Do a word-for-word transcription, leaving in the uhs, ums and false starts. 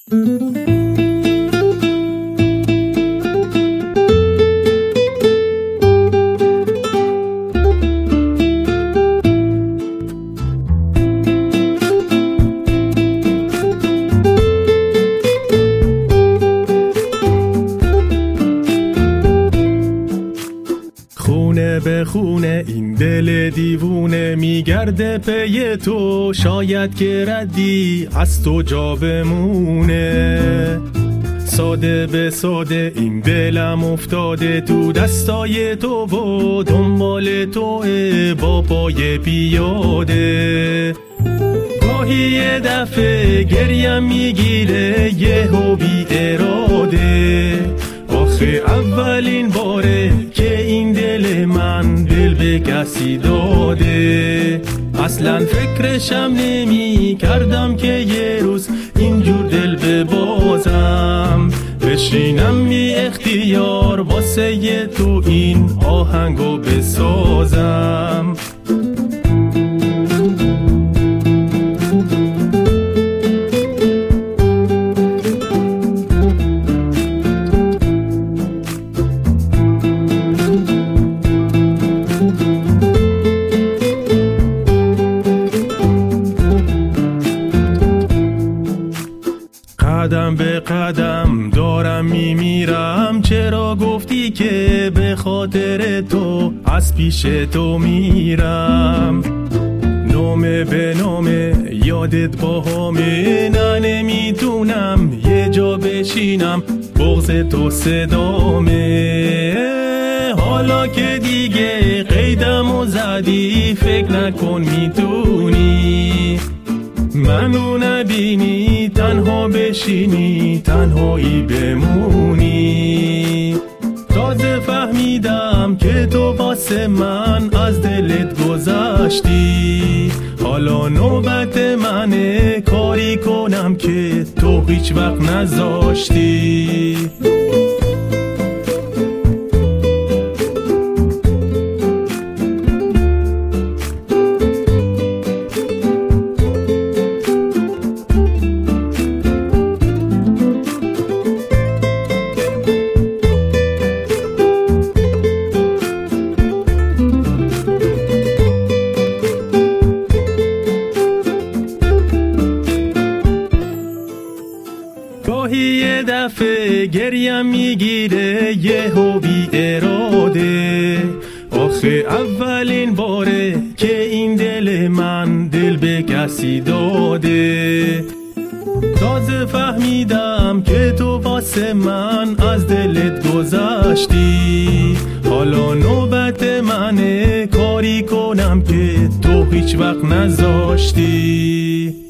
خونه به خونه این دل دیوونه میگرده پی تو، شاید که ردی از تو جا بمونه. ساده به ساده این دلم افتاده تو دستای تو و دنبال توه با پای پیاده. گاهی یه دفعه گریم میگیره یهو بی اراده، آخه اولین باره که این دل من دل به کسی داده. اصلا فکرشم نمی کردم که یه روز اینجور دل ببازم، بشینم بی اختیار واسه یه تو این آهنگو بسازم. قدم به قدم دارم میمیرم، چرا گفتی که به خاطر تو از پیش تو میرم؟ نامه به نامه یادت با همه، نه نمیتونم یه جا بشینم بغض تو صدامه. حالا که دیگه قیدم و زدی فکر نکن میتونی منو نبینی، تنها بشینی تنهایی بمونی. تازه فهمیدم که تو واسه من از دلت گذشتی، حالا نوبت منه کاری کنم که تو هیچ وقت نذاشتی. گاهی یه دفعه گریم میگیره یهو بی اراده، آخه اولین باره که این دل من دل به کسی داده. تازه فهمیدم که تو واسه من از دلت گذشتی، حالا نوبت منه کاری کنم که تو هیچ وقت نذاشتی.